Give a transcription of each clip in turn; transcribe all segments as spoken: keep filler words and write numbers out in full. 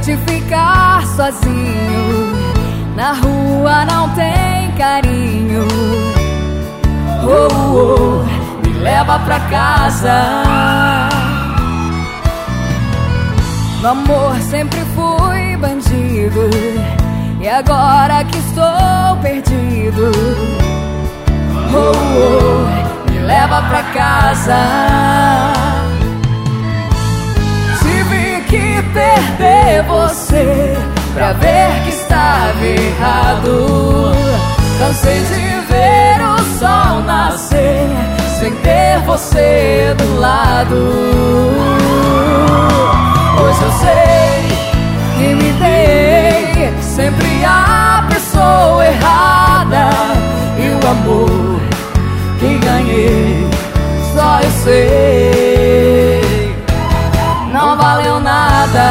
de ficar sozinho. Na rua não tem carinho. Oh, oh, me leva pra casa. No amor sempre fui bandido, e agora que estou perdido, oh, oh, me leva pra casa. Tive que perder você pra ver que estava errado. Cansei de ver o sol nascer sem ter você do lado. Hoje eu sei que me dei sempre a pessoa errada, e o amor que ganhei só eu sei não valeu nada.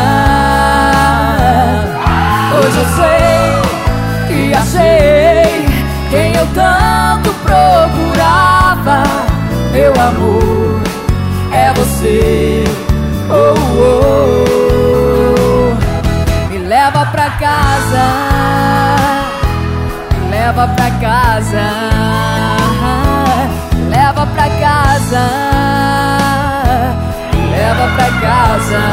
Hoje eu sei que achei quem eu tanto procurava. Meu amor é você. Oh, oh, oh. Me leva pra casa, me leva pra casa, me leva pra casa, me leva pra casa.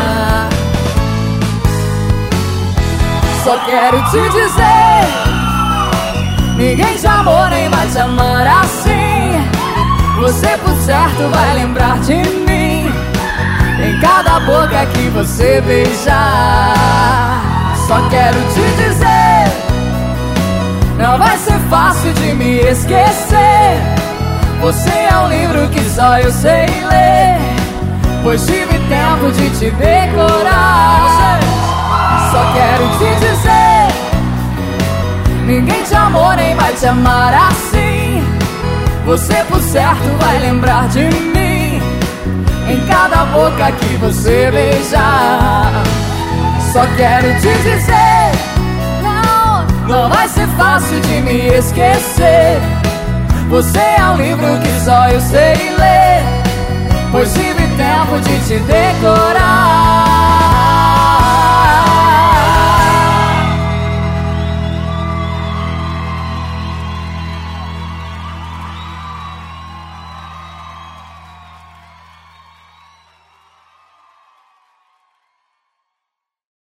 Só quero te dizer, ninguém te amou nem vai te amar assim. Você por certo vai lembrar de mim em cada boca que você beijar. Só quero te dizer, não vai ser fácil de me esquecer. Você é um livro que só eu sei ler, pois tive tempo de te decorar. Só quero te dizer, ninguém te amou nem vai te amar assim. Você por certo vai lembrar de mim em cada boca que você beijar. Só quero te dizer, não, não vai ser fácil de me esquecer. Você é um livro que só eu sei ler, pois tive tempo de te decorar.